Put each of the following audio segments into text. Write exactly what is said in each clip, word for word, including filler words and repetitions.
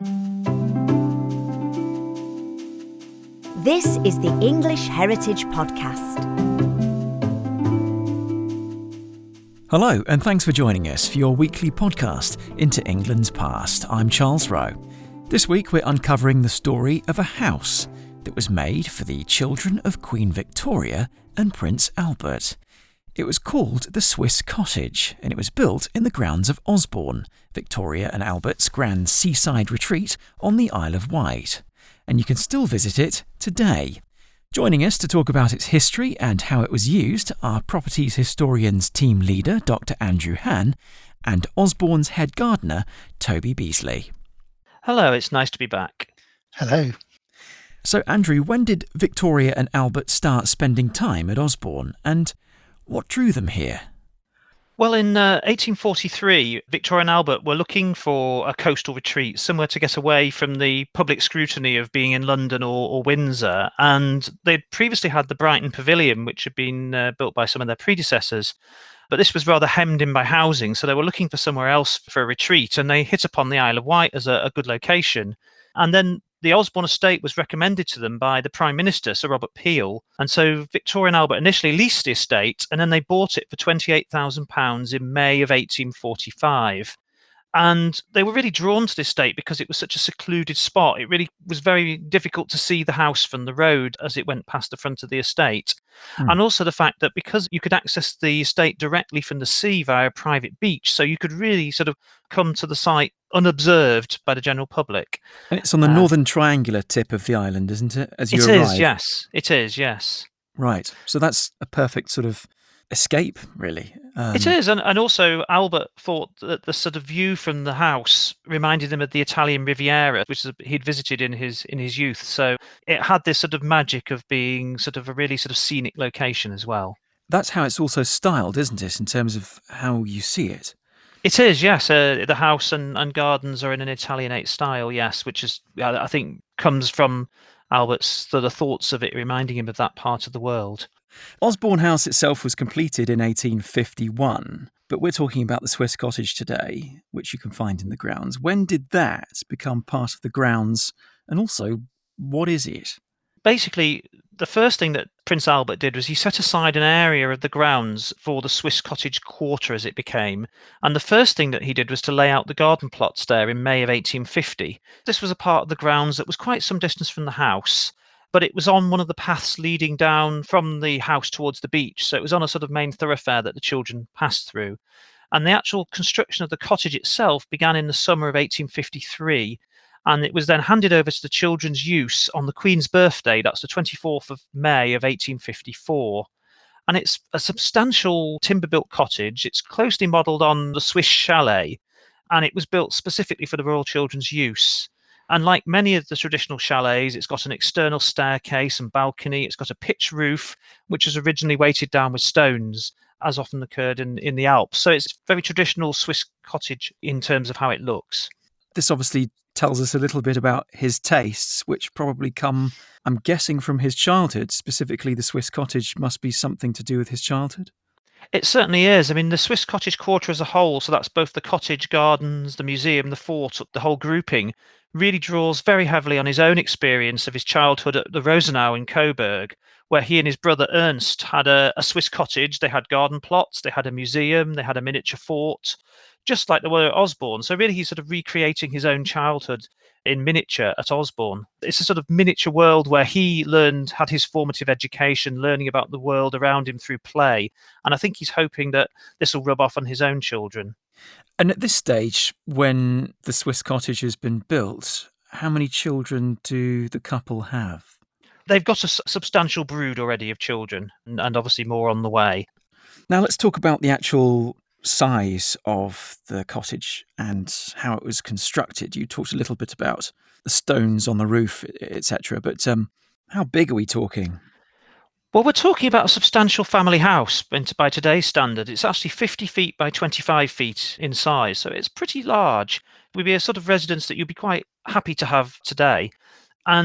This is the English Heritage Podcast. Hello, and thanks for joining us for your weekly podcast, Into England's Past. I'm Charles Rowe. This week we're uncovering the story of a house that was made for the children of Queen Victoria and Prince Albert. It was called the Swiss Cottage, and it was built in the grounds of Osborne, Victoria and Albert's grand seaside retreat on the Isle of Wight. And you can still visit it today. Joining us to talk about its history and how it was used are Properties Historians team leader Doctor Andrew Han and Osborne's head gardener Toby Beasley. Hello, it's nice to be back. Hello. So Andrew, when did Victoria and Albert start spending time at Osborne, and what drew them here? Well, in uh, eighteen forty-three, Victoria and Albert were looking for a coastal retreat, somewhere to get away from the public scrutiny of being in London or, or Windsor. And they'd previously had the Brighton Pavilion, which had been uh, built by some of their predecessors. But this was rather hemmed in by housing, so they were looking for somewhere else for a retreat, and they hit upon the Isle of Wight as a, a good location. And then the Osborne estate was recommended to them by the Prime Minister, Sir Robert Peel. And so Victoria and Albert initially leased the estate, and then they bought it for twenty-eight thousand pounds in May of eighteen forty-five. And they were really drawn to this estate because it was such a secluded spot. It really was very difficult to see the house from the road as it went past the front of the estate. Mm. And also the fact that because you could access the estate directly from the sea via a private beach, so you could really sort of come to the site unobserved by the general public. And it's on the uh, northern triangular tip of the island, isn't it? As you it arrive. is, yes. It is, yes. Right. So that's a perfect sort of escape, really. Um, it is, and, and also Albert thought that the sort of view from the house reminded him of the Italian Riviera, which he'd visited in his in his youth. So it had this sort of magic of being sort of a really sort of scenic location as well. That's how it's also styled, isn't it, in terms of how you see it? It is, yes. Uh, the house and, and gardens are in an Italianate style, yes, which is, I think, comes from Albert's sort of thoughts of it reminding him of that part of the world. Osborne House itself was completed in eighteen fifty-one, but we're talking about the Swiss Cottage today, which you can find in the grounds. When did that become part of the grounds, and also, what is it? Basically, the first thing that Prince Albert did was he set aside an area of the grounds for the Swiss Cottage Quarter, as it became. And the first thing that he did was to lay out the garden plots there in May of eighteen fifty. This was a part of the grounds that was quite some distance from the house, but it was on one of the paths leading down from the house towards the beach. So it was on a sort of main thoroughfare that the children passed through. And the actual construction of the cottage itself began in the summer of eighteen fifty-three. And it was then handed over to the children's use on the Queen's birthday. That's the twenty-fourth of May of eighteen fifty-four. And it's a substantial timber-built cottage. It's closely modelled on the Swiss chalet. And it was built specifically for the royal children's use. And like many of the traditional chalets, it's got an external staircase and balcony. It's got a pitch roof, which was originally weighted down with stones, as often occurred in, in the Alps. So it's very traditional Swiss cottage in terms of how it looks. This obviously tells us a little bit about his tastes, which probably come, I'm guessing, from his childhood. Specifically, the Swiss cottage must be something to do with his childhood. It certainly is. I mean, the Swiss Cottage Quarter as a whole, so that's both the cottage, gardens, the museum, the fort, the whole grouping, really draws very heavily on his own experience of his childhood at the Rosenau in Coburg, where he and his brother Ernst had a, a Swiss cottage. They had garden plots, they had a museum, they had a miniature fort, just like they were at Osborne. So really he's sort of recreating his own childhood in miniature at Osborne. It's a sort of miniature world where he learned, had his formative education, learning about the world around him through play. And I think he's hoping that this will rub off on his own children. And at this stage, when the Swiss cottage has been built, how many children do the couple have? They've got a s- substantial brood already of children, and, and obviously more on the way. Now let's talk about the actual size of the cottage and how it was constructed. You talked a little bit about the stones on the roof, et cetera, but um, how big are we talking? Well, we're talking about a substantial family house by today's standard. It's actually fifty feet by twenty-five feet in size, so it's pretty large. It would be a sort of residence that you'd be quite happy to have today. And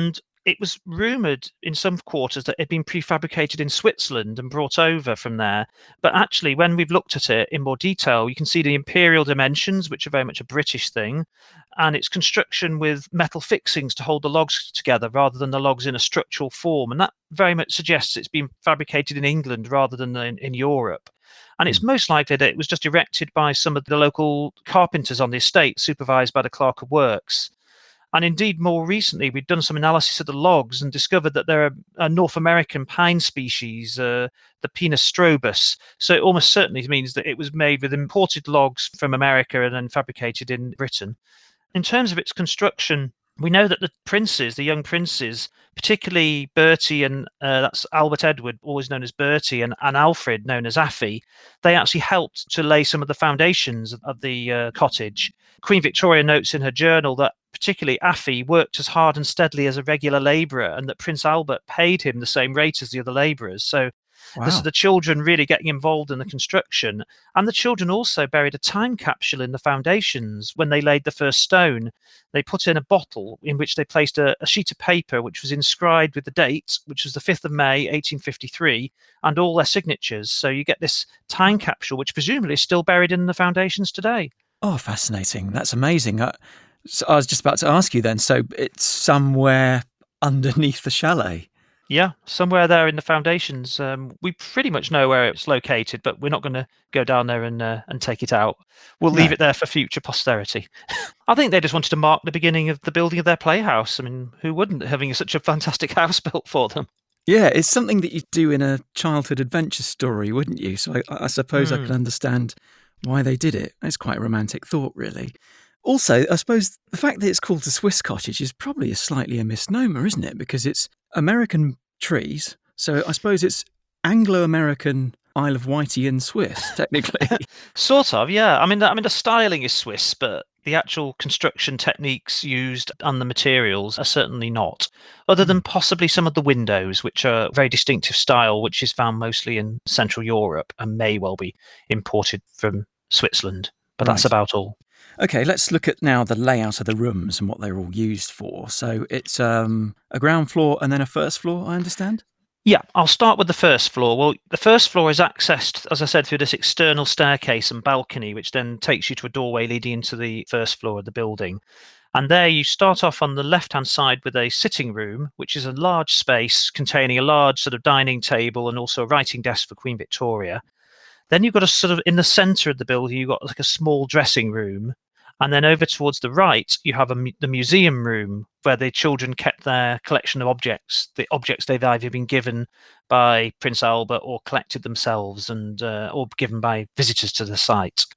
it was rumoured in some quarters that it had been prefabricated in Switzerland and brought over from there. But actually, when we've looked at it in more detail, you can see the imperial dimensions, which are very much a British thing, and its construction with metal fixings to hold the logs together rather than the logs in a structural form. And that very much suggests it's been fabricated in England rather than in, in Europe. And it's most likely that it was just erected by some of the local carpenters on the estate, supervised by the Clerk of Works. And indeed, more recently, we've done some analysis of the logs and discovered that there are a North American pine species, uh, the Pinus strobus. So it almost certainly means that it was made with imported logs from America and then fabricated in Britain. In terms of its construction, we know that the princes, the young princes, particularly Bertie and uh, that's Albert Edward, always known as Bertie, and, and Alfred, known as Affy, they actually helped to lay some of the foundations of the uh, cottage. Queen Victoria notes in her journal that particularly Affy worked as hard and steadily as a regular labourer, and that Prince Albert paid him the same rate as the other labourers. So Wow. this is the children really getting involved in the construction. And the children also buried a time capsule in the foundations when they laid the first stone. They put in a bottle in which they placed a, a sheet of paper which was inscribed with the date, which was the fifth of May, eighteen fifty-three, and all their signatures. So you get this time capsule, which presumably is still buried in the foundations today. Oh, fascinating. That's amazing. I, so I was just about to ask you then, so it's somewhere underneath the chalet? Yeah, somewhere there in the foundations. Um, we pretty much know where it's located, but we're not going to go down there and uh, and take it out. We'll leave No. it there for future posterity. I think they just wanted to mark the beginning of the building of their playhouse. I mean, who wouldn't, having such a fantastic house built for them? Yeah, it's something that you'd do in a childhood adventure story, wouldn't you? So I, I suppose I Mm. can understand why they did it. It's quite a romantic thought, really. Also, I suppose the fact that it's called a Swiss cottage is probably a slightly a misnomer, isn't it? Because it's American trees, so I suppose it's Anglo-American Isle of Wighty and Swiss, technically. Sort of, yeah. I mean, the, I mean, the styling is Swiss, but the actual construction techniques used and the materials are certainly not, other than possibly some of the windows, which are very distinctive style, which is found mostly in Central Europe and may well be imported from Switzerland. But that's Right. about all. Okay, let's look at now the layout of the rooms and what they're all used for. So it's um, a ground floor and then a first floor, I understand? Yeah, I'll start with the first floor. Well, the first floor is accessed, as I said, through this external staircase and balcony, which then takes you to a doorway leading into the first floor of the building. And there you start off on the left-hand side with a sitting room, which is a large space containing a large sort of dining table and also a writing desk for Queen Victoria. Then you've got a sort of, in the centre of the building, you've got like a small dressing room. And then over towards the right, you have a, mu- the museum room where the children kept their collection of objects, the objects they've either been given by Prince Albert or collected themselves, and uh, or given by visitors to the site.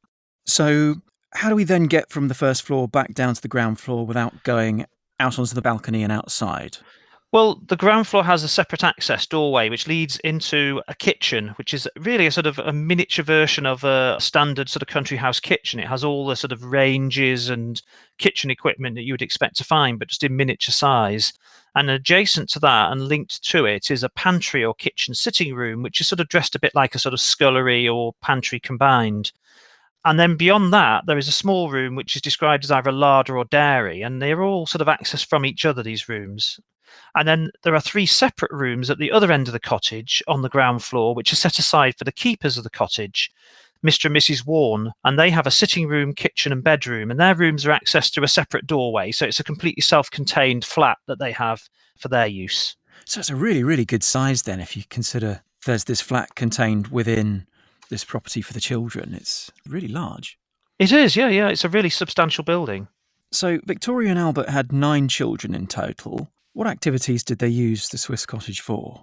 So how do we then get from the first floor back down to the ground floor without going out onto the balcony and outside? Well, the ground floor has a separate access doorway which leads into a kitchen, which is really a sort of a miniature version of a standard sort of country house kitchen. It has all the sort of ranges and kitchen equipment that you would expect to find, but just in miniature size. And adjacent to that and linked to it is a pantry or kitchen sitting room, which is sort of dressed a bit like a sort of scullery or pantry combined. And then beyond that, there is a small room which is described as either a larder or dairy, and they're all sort of accessed from each other, these rooms. And then there are three separate rooms at the other end of the cottage on the ground floor, which are set aside for the keepers of the cottage, Mister and Missus Warne, and they have a sitting room, kitchen and bedroom, and their rooms are accessed through a separate doorway. So it's a completely self-contained flat that they have for their use. So it's a really, really good size then if you consider there's this flat contained within this property for the children. It's really large. It is, yeah, yeah. It's a really substantial building. So Victoria and Albert had nine children in total. What activities did they use the Swiss cottage for?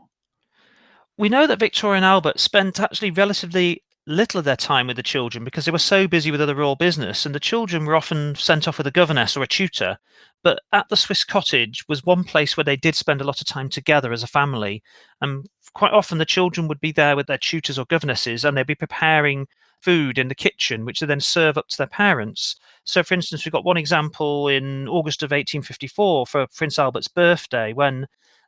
We know that Victoria and Albert spent actually relatively little of their time with the children because they were so busy with other royal business, and the children were often sent off with a governess or a tutor. But at the Swiss cottage was one place where they did spend a lot of time together as a family. And quite often the children would be there with their tutors or governesses, and they'd be preparing food in the kitchen, which they then serve up to their parents. So, for instance, we've got one example in August of eighteen fifty-four for Prince Albert's birthday when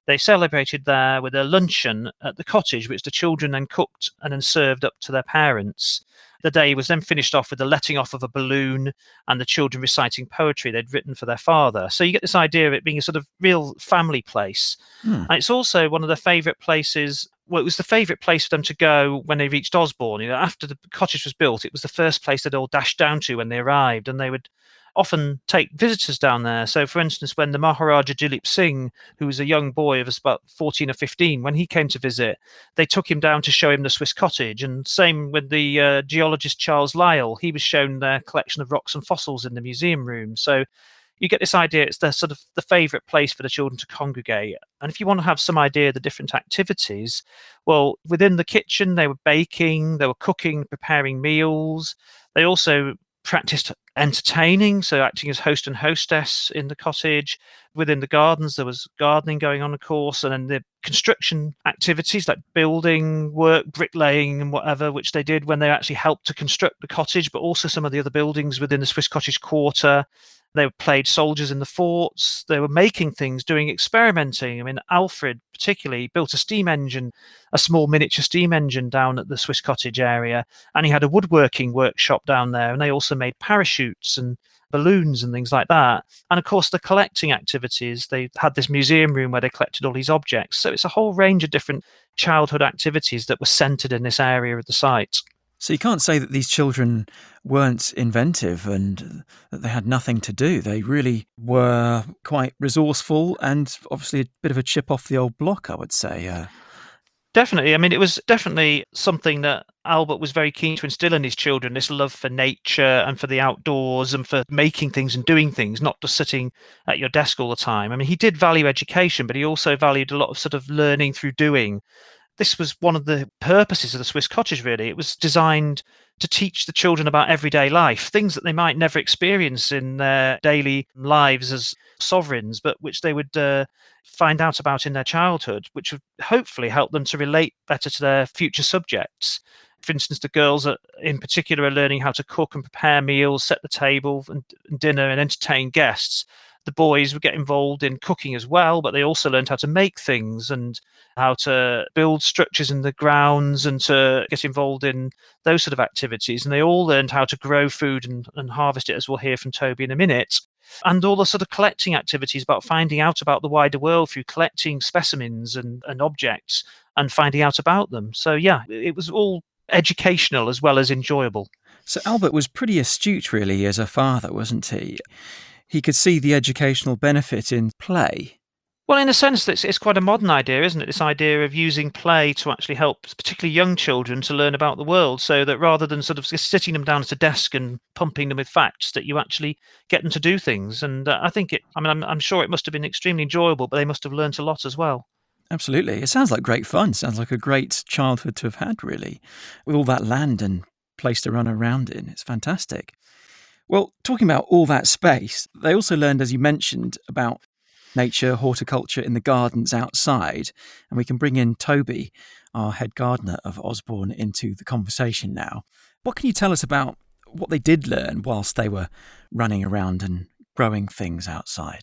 They celebrated there with a luncheon at the cottage, which the children then cooked and then served up to their parents. The day was then finished off with the letting off of a balloon and the children reciting poetry they'd written for their father. So you get this idea of it being a sort of real family place. Hmm. And it's also one of the favourite places. Well, it was the favourite place for them to go when they reached Osborne. You know, after the cottage was built, it was the first place they'd all dashed down to when they arrived, and they would often take visitors down there. So, for instance, when the Maharaja Dilip Singh, who was a young boy of about fourteen or fifteen, when he came to visit, they took him down to show him the Swiss cottage. And same with the uh, geologist Charles Lyell. He was shown their collection of rocks and fossils in the museum room. So you get this idea it's the sort of the favourite place for the children to congregate. And if you want to have some idea of the different activities, well, within the kitchen, they were baking, they were cooking, preparing meals. They also practiced entertaining, so acting as host and hostess in the cottage. Within the gardens, there was gardening going on, of course, and then the construction activities like building work, bricklaying and whatever, which they did when they actually helped to construct the cottage, but also some of the other buildings within the Swiss Cottage Quarter. They played soldiers in the forts. They were making things, doing experimenting. I mean, Alfred particularly built a steam engine, a small miniature steam engine down at the Swiss Cottage area. And he had a woodworking workshop down there. And they also made parachutes and balloons and things like that. And of course, the collecting activities, they had this museum room where they collected all these objects. So it's a whole range of different childhood activities that were centered in this area of the site. So you can't say that these children weren't inventive and that they had nothing to do. They really were quite resourceful and obviously a bit of a chip off the old block, I would say. Uh, Definitely. I mean, it was definitely something that Albert was very keen to instill in his children, this love for nature and for the outdoors and for making things and doing things, not just sitting at your desk all the time. I mean, he did value education, but he also valued a lot of sort of learning through doing. This was one of the purposes of the Swiss Cottage, really. It was designed to teach the children about everyday life, things that they might never experience in their daily lives as sovereigns, but which they would uh, find out about in their childhood, which would hopefully help them to relate better to their future subjects. For instance, the girls are, in particular are learning how to cook and prepare meals, set the table and, and dinner and entertain guests. The boys would get involved in cooking as well, but they also learned how to make things and how to build structures in the grounds and to get involved in those sort of activities. And they all learned how to grow food and, and harvest it, as we'll hear from Toby in a minute. And all the sort of collecting activities about finding out about the wider world through collecting specimens and, and objects and finding out about them. So, yeah, it was all educational as well as enjoyable. So Albert was pretty astute, really, as a father, wasn't he? He could see the educational benefit in play. Well, in a sense, it's, it's quite a modern idea, isn't it? This idea of using play to actually help particularly young children to learn about the world, so that rather than sort of sitting them down at a desk and pumping them with facts, that you actually get them to do things. And uh, I think it, I mean, I'm, I'm sure it must have been extremely enjoyable, but they must have learnt a lot as well. Absolutely. It sounds like great fun. Sounds like a great childhood to have had, really, with all that land and place to run around in. It's fantastic. Well, talking about all that space, they also learned, as you mentioned, about nature, horticulture in the gardens outside. And we can bring in Toby, our head gardener of Osborne, into the conversation now. What can you tell us about what they did learn whilst they were running around and growing things outside?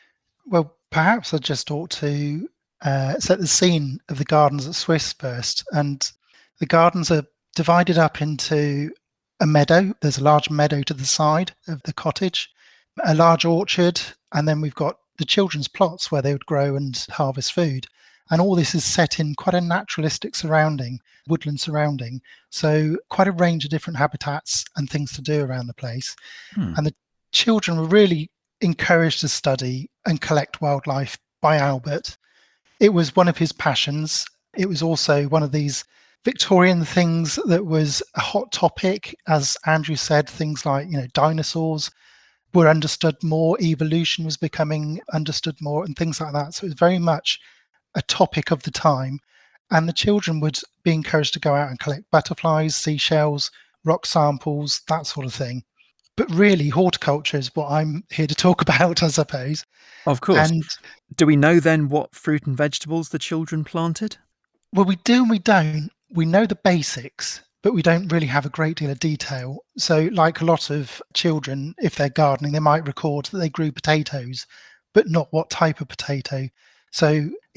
Well, perhaps I just ought to uh, set the scene of the gardens at Swiss first. And the gardens are divided up into a meadow. There's a large meadow to the side of the cottage, a large orchard, and then we've got the children's plots where they would grow and harvest food. And all this is set in quite a naturalistic surrounding, woodland surrounding. So quite a range of different habitats and things to do around the place. Hmm. And the children were really encouraged to study and collect wildlife by Albert. It was one of his passions. It was also one of these Victorian things that was a hot topic. As Andrew said, things like, you know, dinosaurs were understood more, evolution was becoming understood more, and things like that. So it was very much a topic of the time. And the children would be encouraged to go out and collect butterflies, seashells, rock samples, that sort of thing. But really, horticulture is what I'm here to talk about, I suppose. Of course. And do we know then what fruit and vegetables the children planted? Well, we do and we don't. We know the basics, but we don't really have a great deal of detail. So like a lot of children, if they're gardening, they might record that they grew potatoes, but not what type of potato. So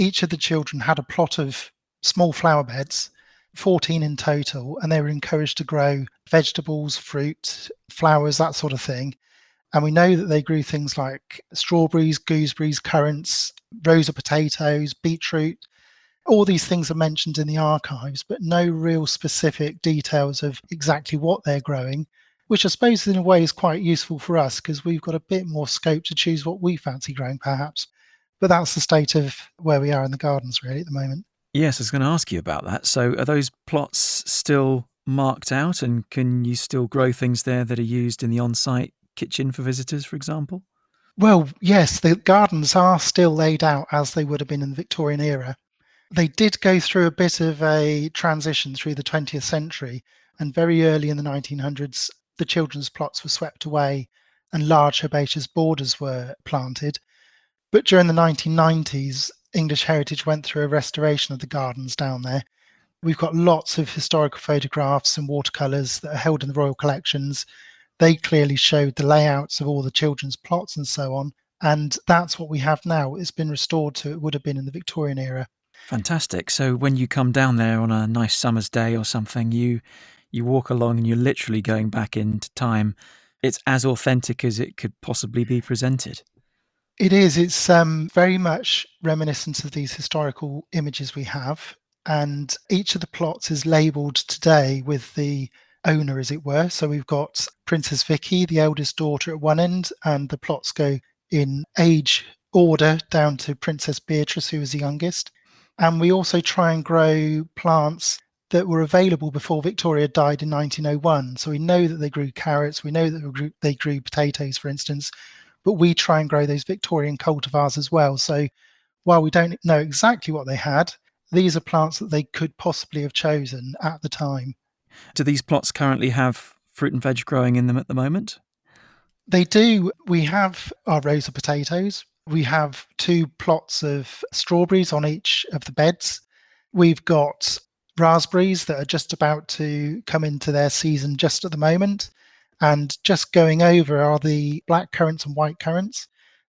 each of the children had a plot of small flower beds, fourteen in total, and they were encouraged to grow vegetables, fruit, flowers, that sort of thing. And we know that they grew things like strawberries, gooseberries, currants, rosa potatoes, beetroot. All these things are mentioned in the archives, but no real specific details of exactly what they're growing, which I suppose in a way is quite useful for us because we've got a bit more scope to choose what we fancy growing, perhaps. But that's the state of where we are in the gardens, really, at the moment. Yes, I was going to ask you about that. So are those plots still marked out, and can you still grow things there that are used in the on-site kitchen for visitors, for example? Well, yes, the gardens are still laid out as they would have been in the Victorian era. They did go through a bit of a transition through the twentieth century, and very early in the nineteen hundreds, the children's plots were swept away and large herbaceous borders were planted. But during the nineteen nineties, English Heritage went through a restoration of the gardens down there. We've got lots of historical photographs and watercolours that are held in the royal collections. They clearly showed the layouts of all the children's plots and so on. And that's what we have now. It's been restored to it would have been in the Victorian era. Fantastic. So when you come down there on a nice summer's day or something, you you walk along and you're literally going back into time. It's as authentic as it could possibly be presented. It is. It's um, very much reminiscent of these historical images we have. And each of the plots is labelled today with the owner, as it were. So we've got Princess Vicky, the eldest daughter, at one end, and the plots go in age order down to Princess Beatrice, who was the youngest. And we also try and grow plants that were available before Victoria died in nineteen oh one. So we know that they grew carrots, we know that they grew, they grew potatoes, for instance, but we try and grow those Victorian cultivars as well. So while we don't know exactly what they had, these are plants that they could possibly have chosen at the time. Do these plots currently have fruit and veg growing in them at the moment? They do. We have our rosa potatoes. We have two plots of strawberries on each of the beds. We've got raspberries that are just about to come into their season just at the moment. And just going over are the black currants and white currants.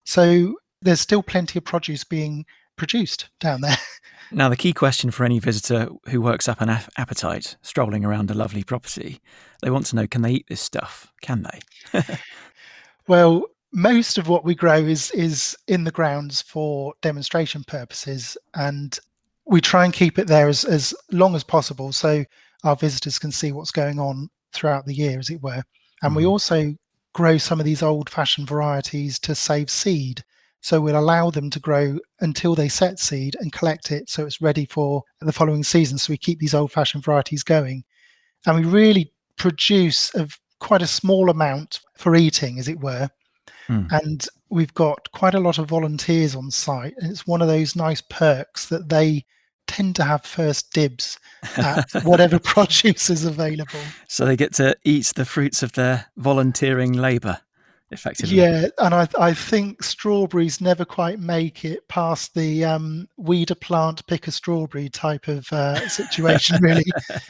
So there's still plenty of produce being produced down there. Now, the key question for any visitor who works up an ap- appetite strolling around a lovely property, they want to know, can they eat this stuff? Can they? Well, most of what we grow is is in the grounds for demonstration purposes, and we try and keep it there as, as long as possible so our visitors can see what's going on throughout the year, as it were. And mm-hmm. we also grow some of these old-fashioned varieties to save seed. So we'll allow them to grow until they set seed and collect it so it's ready for the following season. So we keep these old-fashioned varieties going. And we really produce a, quite a small amount for eating, as it were. Mm. And we've got quite a lot of volunteers on site. And it's one of those nice perks that they tend to have first dibs at whatever produce is available. So they get to eat the fruits of their volunteering labour. Effectively. Yeah, and I I think strawberries never quite make it past the um, weed a plant, pick a strawberry type of uh, situation, really.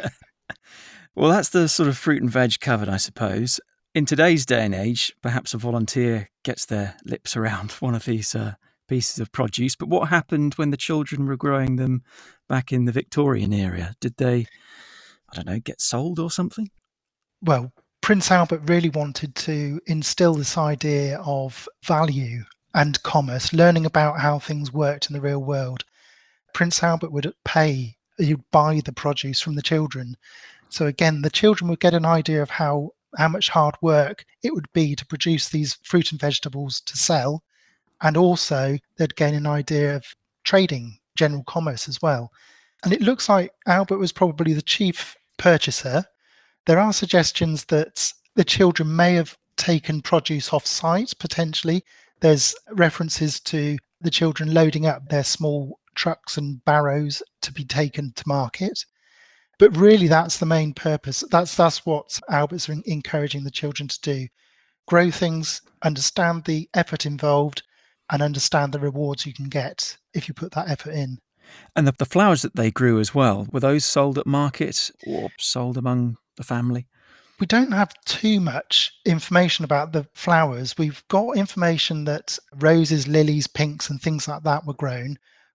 Well, that's the sort of fruit and veg covered, I suppose. In today's day and age, perhaps a volunteer gets their lips around one of these uh, pieces of produce. But what happened when the children were growing them back in the Victorian era? Did they, I don't know, get sold or something? Well, Prince Albert really wanted to instill this idea of value and commerce, learning about how things worked in the real world. Prince Albert would pay, he'd buy the produce from the children. So again, the children would get an idea of how, how much hard work it would be to produce these fruit and vegetables to sell. And also they'd gain an idea of trading, general commerce as well. And it looks like Albert was probably the chief purchaser. There are suggestions that the children may have taken produce off-site, potentially. There's references to the children loading up their small trucks and barrows to be taken to market. But really, that's the main purpose. That's that's what Albert's encouraging the children to do. Grow things, understand the effort involved, and understand the rewards you can get if you put that effort in. And the, the flowers that they grew as well, were those sold at market or sold among the family? We don't have too much information about the flowers. We've got information that roses, lilies, pinks and things like that were grown,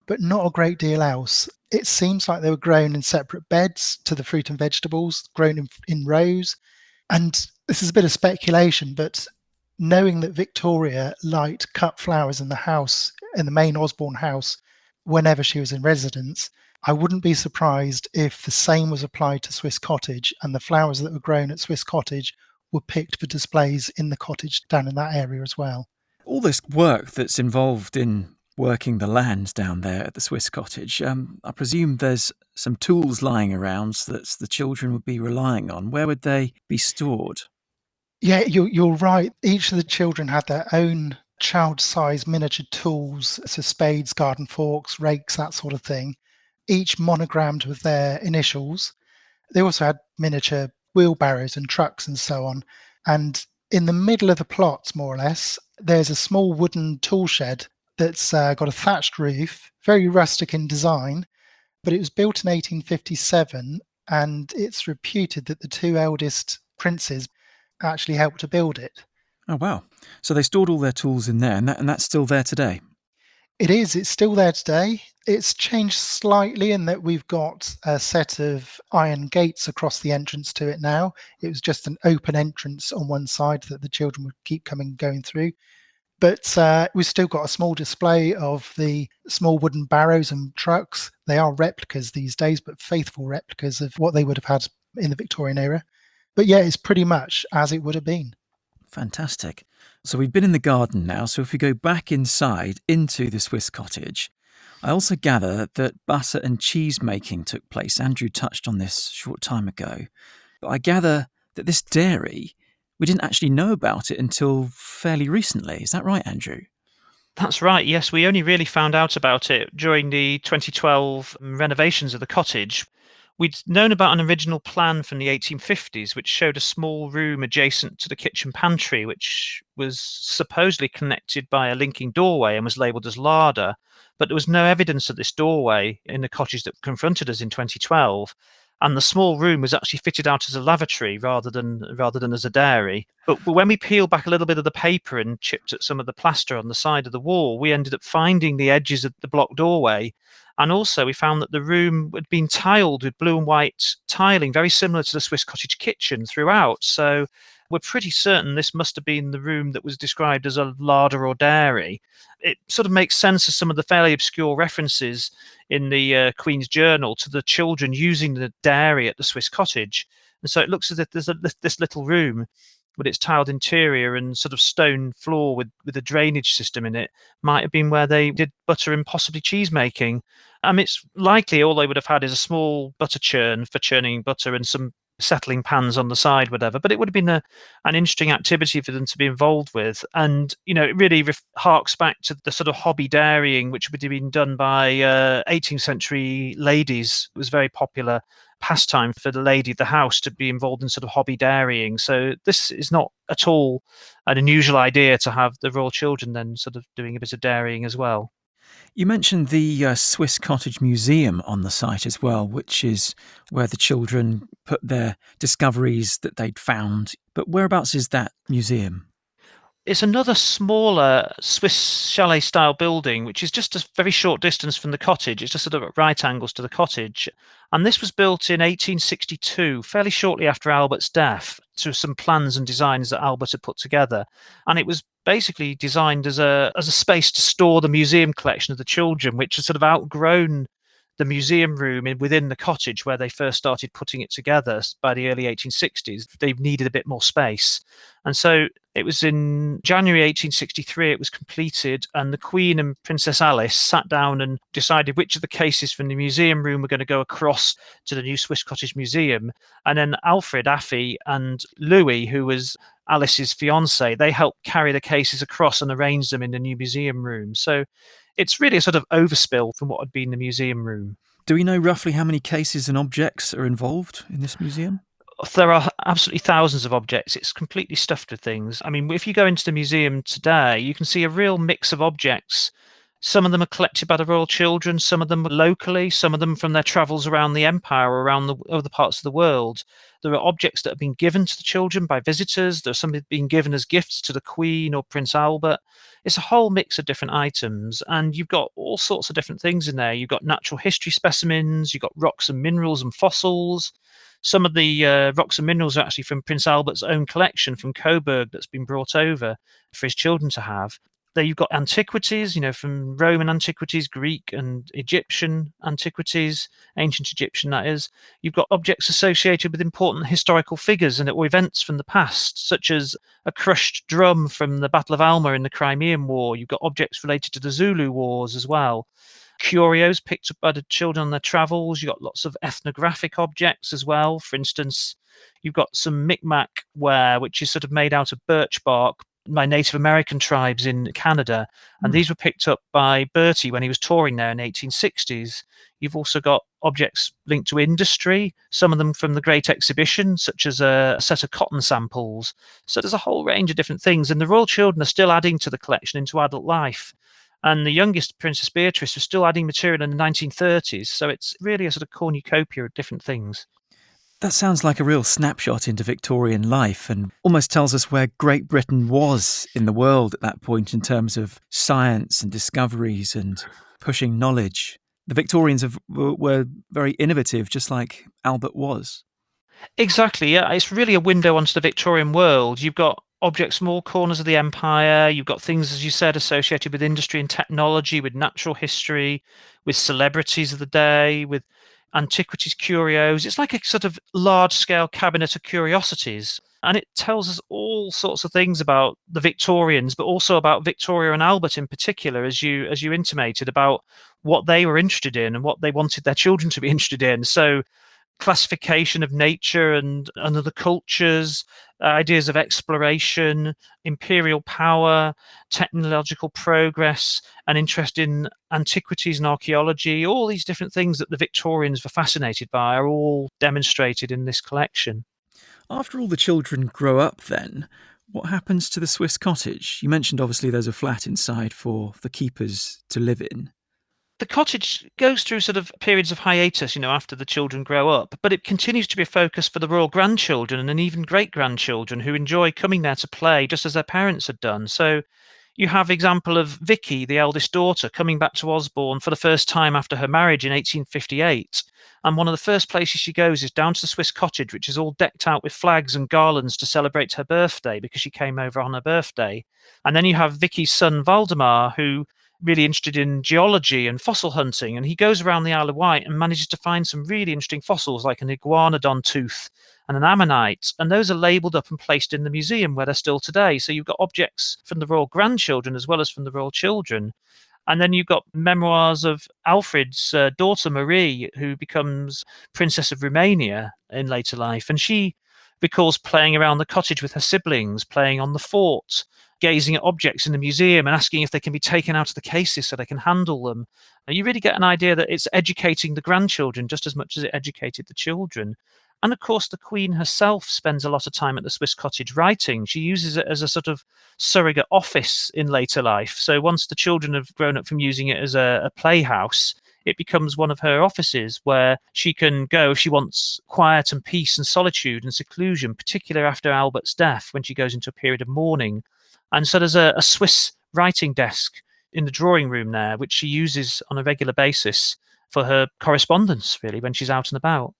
but not a great deal else. It seems like they were grown in separate beds to the fruit and vegetables, grown in, in rows. And this is a bit of speculation, but knowing that Victoria liked cut flowers in the house, in the main Osborne house, whenever she was in residence, I wouldn't be surprised if the same was applied to Swiss Cottage and the flowers that were grown at Swiss Cottage were picked for displays in the cottage down in that area as well. All this work that's involved in working the land down there at the Swiss Cottage, um, I presume there's some tools lying around that the children would be relying on. Where would they be stored? Yeah, you're, you're right. Each of the children had their own child-sized miniature tools, so spades, garden forks, rakes, that sort of thing, each monogrammed with their initials. They also had miniature wheelbarrows and trucks and so on. And in the middle of the plots, more or less, there's a small wooden tool shed that's uh, got a thatched roof, very rustic in design, but it was built in eighteen fifty-seven, and it's reputed that the two eldest princes actually helped to build it. Oh, wow. So they stored all their tools in there, and, that, and that's still there today? It is. It's still there today. It's changed slightly in that we've got a set of iron gates across the entrance to it now. It was just an open entrance on one side that the children would keep coming and going through. But uh, we've still got a small display of the small wooden barrows and trucks. They are replicas these days, but faithful replicas of what they would have had in the Victorian era. But yeah, it's pretty much as it would have been. Fantastic. So we've been in the garden now, so if we go back inside into the Swiss Cottage, I also gather that butter and cheese making took place. Andrew touched on this a short time ago. But I gather that this dairy, we didn't actually know about it until fairly recently. Is that right, Andrew? That's right, yes. We only really found out about it during the twenty twelve renovations of the cottage. We'd known about an original plan from the eighteen fifties, which showed a small room adjacent to the kitchen pantry, which was supposedly connected by a linking doorway and was labelled as larder. But there was no evidence of this doorway in the cottage that confronted us in twenty twelve. And the small room was actually fitted out as a lavatory rather than rather than as a dairy. But when we peeled back a little bit of the paper and chipped at some of the plaster on the side of the wall, we ended up finding the edges of the block doorway. And also we found that the room had been tiled with blue and white tiling, very similar to the Swiss Cottage kitchen throughout. So we're pretty certain this must have been the room that was described as a larder or dairy. It sort of makes sense of some of the fairly obscure references in the uh, Queen's Journal to the children using the dairy at the Swiss Cottage. And so it looks as if there's a, this little room with its tiled interior and sort of stone floor with, with a drainage system in it might have been where they did butter and possibly cheese making. Um, it's likely all they would have had is a small butter churn for churning butter and some settling pans on the side, whatever. But it would have been a, an interesting activity for them to be involved with. And, you know, it really ref- harks back to the sort of hobby dairying, which would have been done by uh, eighteenth century ladies. It was very popular pastime for the lady of the house to be involved in sort of hobby dairying. So this is not at all an unusual idea to have the royal children then sort of doing a bit of dairying as well. You mentioned the uh, Swiss Cottage Museum on the site as well, which is where the children put their discoveries that they'd found. But whereabouts is that museum? It's another smaller Swiss chalet-style building, which is just a very short distance from the cottage. It's just sort of at right angles to the cottage. And this was built in eighteen sixty-two, fairly shortly after Albert's death, to some plans and designs that Albert had put together. And it was basically designed as a as a space to store the museum collection of the children, which had sort of outgrown the museum room in, within the cottage where they first started putting it together by the early eighteen sixties. They needed a bit more space. And so it was in January eighteen sixty-three it was completed, and the Queen and Princess Alice sat down and decided which of the cases from the museum room were going to go across to the new Swiss Cottage Museum. And then Alfred Affey and Louis, who was Alice's fiance, they helped carry the cases across and arrange them in the new museum room. So it's really a sort of overspill from what had been the museum room. Do we know roughly how many cases and objects are involved in this museum? There are absolutely thousands of objects. It's completely stuffed with things. I mean, if you go into the museum today, you can see a real mix of objects. Some of them are collected by the royal children, some of them locally, some of them from their travels around the empire or around the other parts of the world. There are objects that have been given to the children by visitors. There's some being given as gifts to the Queen or Prince Albert. It's a whole mix of different items, and you've got all sorts of different things in there. You've got natural history specimens, you've got rocks and minerals and fossils. Some of the uh, rocks and minerals are actually from Prince Albert's own collection from Coburg that's been brought over for his children to have. There you've got antiquities, you know, from Roman antiquities, Greek and Egyptian antiquities, ancient Egyptian, that is. You've got objects associated with important historical figures and or events from the past, such as a crushed drum from the Battle of Alma in the Crimean War. You've got objects related to the Zulu Wars as well. Curios picked up by the children on their travels. You've got lots of ethnographic objects as well. For instance, you've got some Micmac ware, which is sort of made out of birch bark by Native American tribes in Canada. And mm. these were picked up by Bertie when he was touring there in the eighteen sixties. You've also got objects linked to industry, some of them from the Great Exhibition, such as a set of cotton samples. So there's a whole range of different things. And the royal children are still adding to the collection into adult life. And the youngest, Princess Beatrice, was still adding material in the nineteen thirties. So it's really a sort of cornucopia of different things. That sounds like a real snapshot into Victorian life and almost tells us where Great Britain was in the world at that point in terms of science and discoveries and pushing knowledge. The Victorians have, were very innovative, just like Albert was. Exactly, yeah. It's really a window onto the Victorian world. You've got objects from all corners of the empire. You've got things, as you said, associated with industry and technology, with natural history, with celebrities of the day, with antiquities, curios. It's like a sort of large-scale cabinet of curiosities. And it tells us all sorts of things about the Victorians, but also about Victoria and Albert in particular, as you as you intimated, about what they were interested in and what they wanted their children to be interested in. So classification of nature and, and other cultures, uh, ideas of exploration, imperial power, technological progress, and interest in antiquities and archaeology. All these different things that the Victorians were fascinated by are all demonstrated in this collection. After all the children grow up then, what happens to the Swiss cottage? You mentioned obviously there's a flat inside for the keepers to live in. The cottage goes through sort of periods of hiatus, you know, after the children grow up, but it continues to be a focus for the royal grandchildren and even great-grandchildren who enjoy coming there to play just as their parents had done. So you have example of Vicky, the eldest daughter, coming back to Osborne for the first time after her marriage in eighteen fifty-eight. And one of the first places she goes is down to the Swiss cottage, which is all decked out with flags and garlands to celebrate her birthday because she came over on her birthday. And then you have Vicky's son, Valdemar, who really interested in geology and fossil hunting, and he goes around the Isle of Wight and manages to find some really interesting fossils like an iguanodon tooth and an ammonite, and those are labelled up and placed in the museum where they're still today. So you've got objects from the royal grandchildren as well as from the royal children. And then you've got memoirs of Alfred's uh, daughter Marie, who becomes Princess of Romania in later life, and she recalls playing around the cottage with her siblings, playing on the fort, gazing at objects in the museum and asking if they can be taken out of the cases so they can handle them. And you really get an idea that it's educating the grandchildren just as much as it educated the children. And of course, the Queen herself spends a lot of time at the Swiss cottage writing. She uses it as a sort of surrogate office in later life. So once the children have grown up from using it as a, a playhouse, it becomes one of her offices where she can go if she wants quiet and peace and solitude and seclusion, particularly after Albert's death, when she goes into a period of mourning. And so there's a, a Swiss writing desk in the drawing room there, which she uses on a regular basis for her correspondence, really, when she's out and about.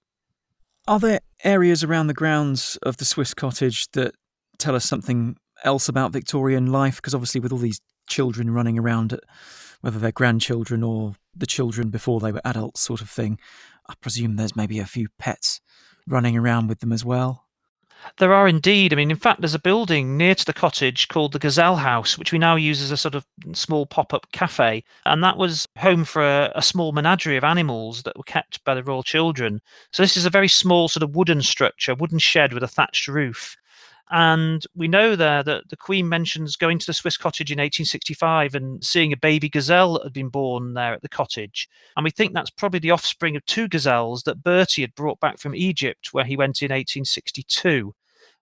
Are there areas around the grounds of the Swiss cottage that tell us something else about Victorian life? Because obviously with all these children running around, whether they're grandchildren or the children before they were adults sort of thing, I presume there's maybe a few pets running around with them as well. There are indeed. I mean, in fact, there's a building near to the cottage called the Gazelle House, which we now use as a sort of small pop-up cafe. And that was home for a, a small menagerie of animals that were kept by the royal children. So this is a very small sort of wooden structure, wooden shed with a thatched roof. And we know there that the Queen mentions going to the Swiss cottage in eighteen sixty-five and seeing a baby gazelle that had been born there at the cottage. And we think that's probably the offspring of two gazelles that Bertie had brought back from Egypt, where he went in eighteen sixty-two.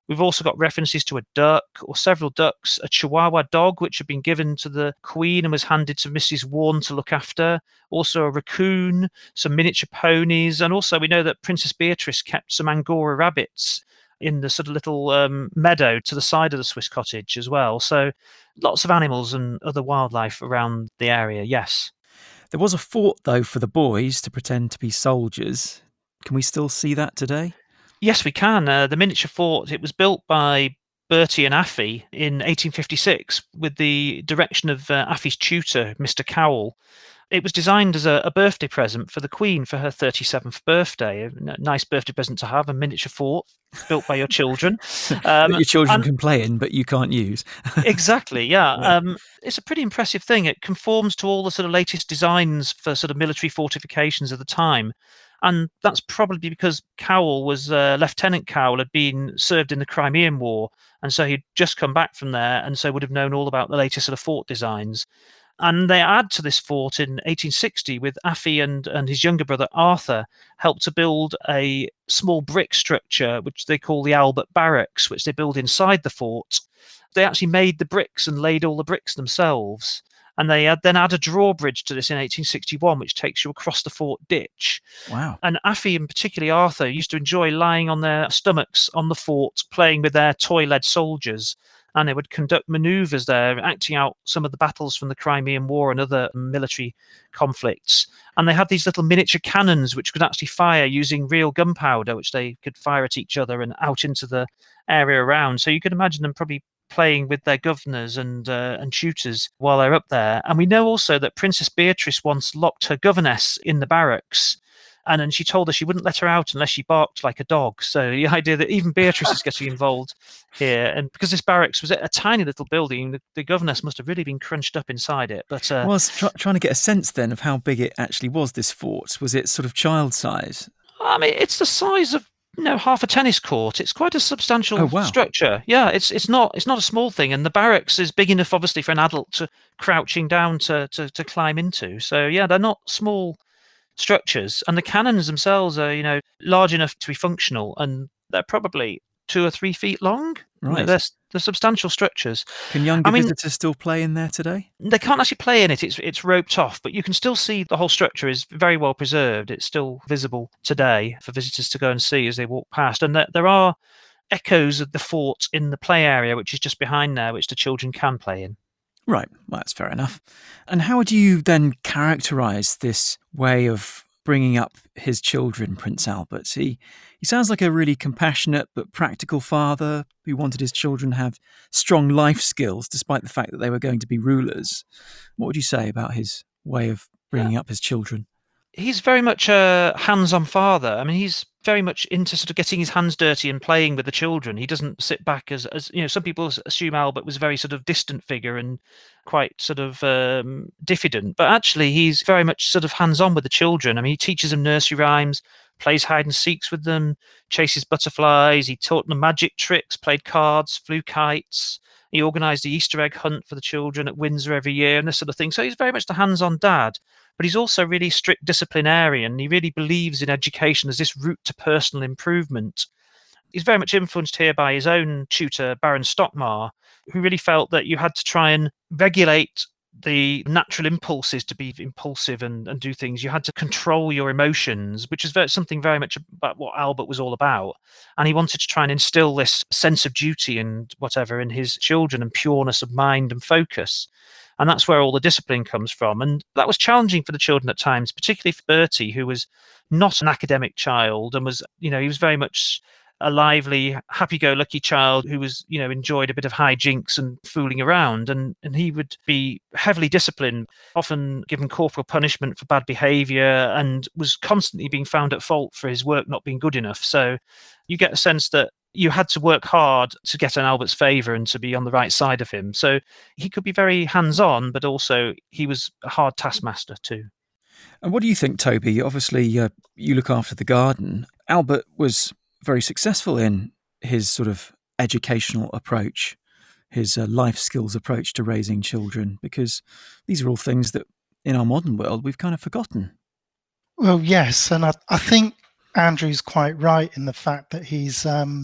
We've also got references to a duck or several ducks, a Chihuahua dog, which had been given to the Queen and was handed to Missus Warne to look after, also a raccoon, some miniature ponies, and also we know that Princess Beatrice kept some Angora rabbits in the sort of little um, meadow to the side of the Swiss cottage as well. So lots of animals and other wildlife around the area, yes. There was a fort, though, for the boys to pretend to be soldiers. Can we still see that today? Yes, we can. Uh, the miniature fort, it was built by Bertie and Affie in eighteen fifty-six with the direction of uh, Affie's tutor, Mister Cowell. It was designed as a, a birthday present for the Queen for her thirty-seventh birthday. A n- nice birthday present to have, a miniature fort built by your children. That Um, your children and- can play in, but you can't use. Exactly, yeah. Yeah. Um, it's a pretty impressive thing. It conforms to all the sort of latest designs for sort of military fortifications of the time. And that's probably because Cowell was, uh, Lieutenant Cowell had been served in the Crimean War. And so he'd just come back from there and so would have known all about the latest sort of fort designs. And they add to this fort in eighteen sixty with Affie and, and his younger brother Arthur helped to build a small brick structure, which they call the Albert Barracks, which they build inside the fort. They actually made the bricks and laid all the bricks themselves. And they had, then add a drawbridge to this in eighteen sixty-one, which takes you across the fort ditch. Wow. And Affie, and particularly Arthur, used to enjoy lying on their stomachs on the fort, playing with their toy-led soldiers. And they would conduct manoeuvres there, acting out some of the battles from the Crimean War and other military conflicts. And they had these little miniature cannons which could actually fire using real gunpowder, which they could fire at each other and out into the area around. So you could imagine them probably playing with their governors and uh, and tutors while they're up there. And we know also that Princess Beatrice once locked her governess in the barracks, and then she told her she wouldn't let her out unless she barked like a dog. So the idea that even Beatrice is getting involved here, and because this barracks was a tiny little building, the, the governess must have really been crunched up inside it. But uh, Well, I was try- trying to get a sense then of how big it actually was, this fort. Was it sort of child size? I mean, it's the size of, you know, half a tennis court. It's quite a substantial Oh, wow. structure. Yeah, it's it's not it's not a small thing, and the barracks is big enough, obviously, for an adult to crouching down to to, to climb into. So yeah, they're not small structures, and the cannons themselves are, you know, large enough to be functional, and they're probably two or three feet long. You know, Right. they're, they're substantial structures. Can younger I mean- visitors still play in there today? They can't actually play in it. It's it's roped off, but you can still see the whole structure is very well preserved. It's still visible today for visitors to go and see as they walk past. And there, there are echoes of the fort in the play area, which is just behind there, which the children can play in. Right, well, that's fair enough. And how would you then characterise this way of bringing up his children, Prince Albert? He, he sounds like a really compassionate but practical father who wanted his children to have strong life skills despite the fact that they were going to be rulers. What would you say about his way of bringing up his children? He's very much a hands-on father. I mean, he's very much into sort of getting his hands dirty and playing with the children. He doesn't sit back as, as you know, some people assume Albert was a very sort of distant figure and quite sort of um, diffident. But actually, he's very much sort of hands-on with the children. I mean, he teaches them nursery rhymes, plays hide and seeks with them, chases butterflies. He taught them magic tricks, played cards, flew kites. He organised the Easter egg hunt for the children at Windsor every year and this sort of thing. So he's very much the hands-on dad. But he's also really strict disciplinarian. He really believes in education as this route to personal improvement. He's very much influenced here by his own tutor, Baron Stockmar, who really felt that you had to try and regulate the natural impulses to be impulsive and, and do things. You had to control your emotions, which is very, something very much about what Albert was all about. And he wanted to try and instill this sense of duty and whatever in his children, and pureness of mind and focus. And that's where all the discipline comes from. And that was challenging for the children at times, particularly for Bertie, who was not an academic child and was, you know, he was very much a lively, happy-go-lucky child who was, you know, enjoyed a bit of hijinks and fooling around. And, and he would be heavily disciplined, often given corporal punishment for bad behaviour, and was constantly being found at fault for his work not being good enough. So you get a sense that you had to work hard to get in Albert's favour and to be on the right side of him. So he could be very hands-on, but also he was a hard taskmaster too. And what do you think, Toby? Obviously, uh, you look after the garden. Albert was very successful in his sort of educational approach, his uh, life skills approach to raising children, because these are all things that in our modern world we've kind of forgotten. Well, yes, and I, I think Andrew's quite right in the fact that he's um,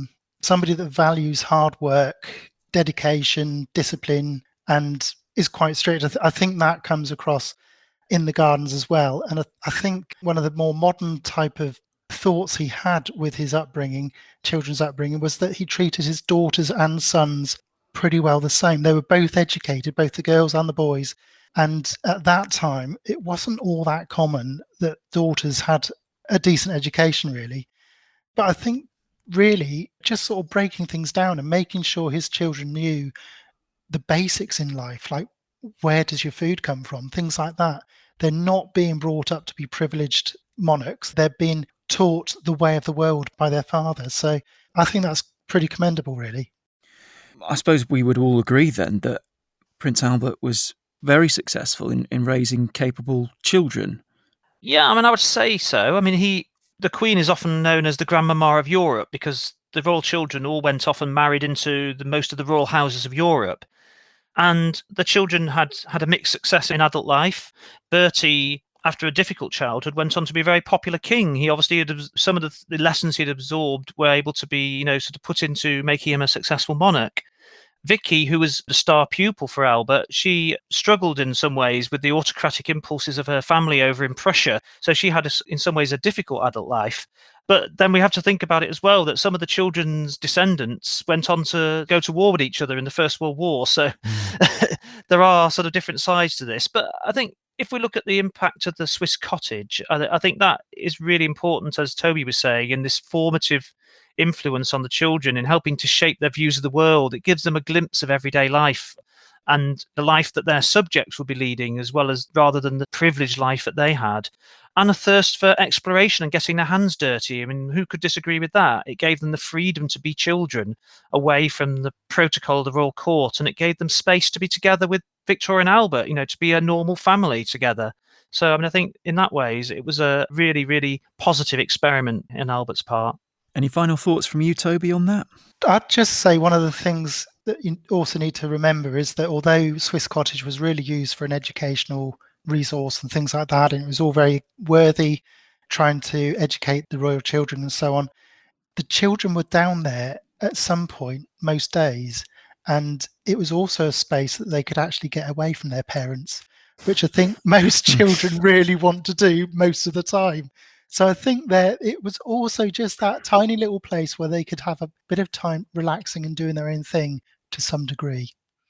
somebody that values hard work, dedication, discipline, and is quite strict. I, th- I think that comes across in the gardens as well. And I, I think one of the more modern type of thoughts he had with his upbringing, children's upbringing, was that he treated his daughters and sons pretty well the same. They were both educated, both the girls and the boys. And at that time, it wasn't all that common that daughters had a decent education, really. But I think really just sort of breaking things down and making sure his children knew the basics in life, like where does your food come from, things like that. They're not being brought up to be privileged monarchs. They're being taught the way of the world by their fathers. So I think that's pretty commendable, really. I suppose we would all agree then that Prince Albert was very successful in, in raising capable children. Yeah, I mean, I would say so. I mean, he, the Queen is often known as the Grandmama of Europe because the royal children all went off and married into the most of the royal houses of Europe. And the children had had a mixed success in adult life. Bertie, after a difficult childhood, went on to be a very popular king. He obviously had some of the, the lessons he'd absorbed were able to be, you know, sort of put into making him a successful monarch. Vicky, who was the star pupil for Albert, she struggled in some ways with the autocratic impulses of her family over in Prussia. So she had, a, in some ways, a difficult adult life. But then we have to think about it as well, that some of the children's descendants went on to go to war with each other in the First World War. So mm. there are sort of different sides to this. But I think if we look at the impact of the Swiss cottage, I, th- I think that is really important, as Toby was saying, in this formative influence on the children in helping to shape their views of the world. It gives them a glimpse of everyday life and the life that their subjects will be leading, as well as rather than the privileged life that they had, and a thirst for exploration and getting their hands dirty. I mean, who could disagree with that? It gave them the freedom to be children away from the protocol of the royal court, and it gave them space to be together with Victoria and Albert, you know, to be a normal family together. So, I mean, I think in that ways, it was a really, really positive experiment in Albert's part. Any final thoughts from you, Toby, on that? I'd just say one of the things that you also need to remember is that although Swiss Cottage was really used for an educational resource and things like that, and it was all very worthy, trying to educate the royal children and so on, the children were down there at some point most days, and it was also a space that they could actually get away from their parents, which I think most children really want to do most of the time. So I think that it was also just that tiny little place where they could have a bit of time relaxing and doing their own thing to some degree.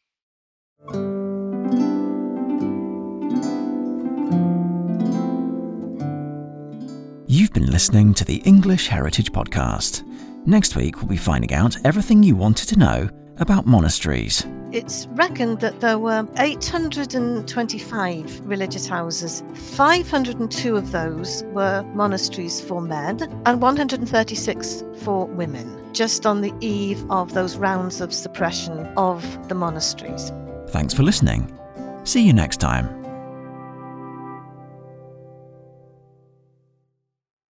You've been listening to the English Heritage Podcast. Next week, we'll be finding out everything you wanted to know about monasteries. It's reckoned that there were eight hundred twenty-five religious houses. five hundred two of those were monasteries for men and one hundred thirty-six for women, just on the eve of those rounds of suppression of the monasteries. Thanks for listening. See you next time.